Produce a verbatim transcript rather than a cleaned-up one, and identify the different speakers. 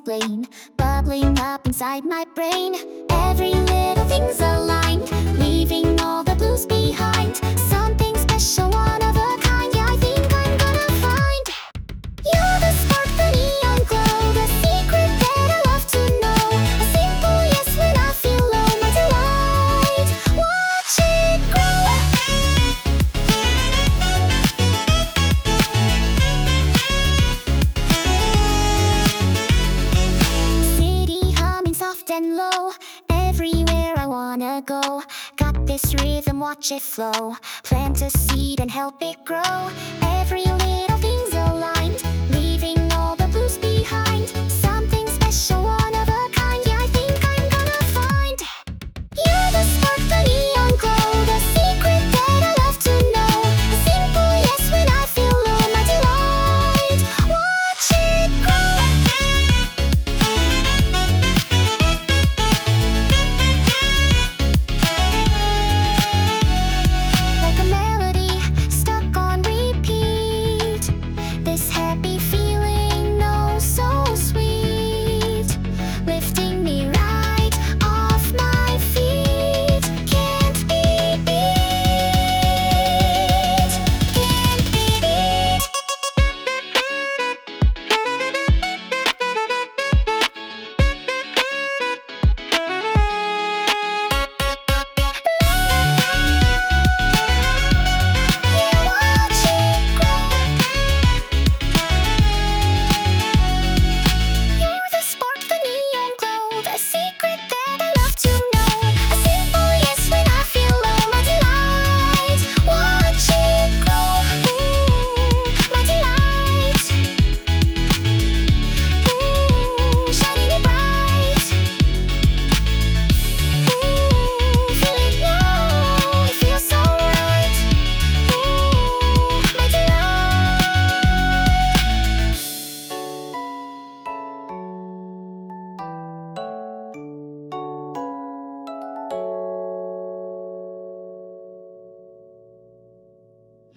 Speaker 1: explain. Bubbling up inside my brain, every little thing's aligned, leaving all the blues behind. Something special, one of a kind, yeah, I think I'm gonna find. You're the spark, the neon glow, the secret that I love to know. A simple yes when I feel low, my delight, watch it grow. City humming soft and low, everywhere I wanna go. Got this rhythm, watch it flow. Plant a seed and help it grow. Every